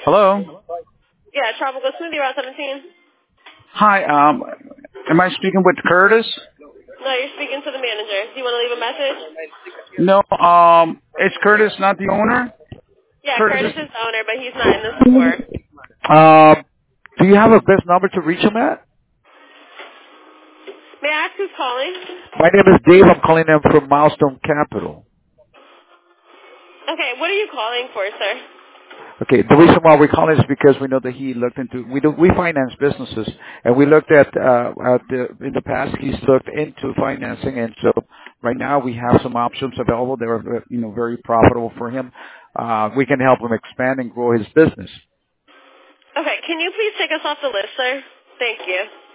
Hello. Yeah, Tropical Smoothie, Route 17. Hi. Am I speaking with Curtis? No, you're speaking to the manager. Do you want to leave a message? No. Is Curtis not the owner? Yeah, Curtis Curtis is. is the owner, but he's not in the store. Do you have a best number to reach him at? May I ask who's calling? My name is Dave. I'm calling him from Milestone Capital. Okay, what are you calling for, sir? Okay. The reason why we're calling is because we know that he looked into. We finance businesses, and we looked at in the past he's looked into financing, and so right now we have some options available. They're very profitable for him. We can help him expand and grow his business. Okay, can you please take us off the list, sir? Thank you.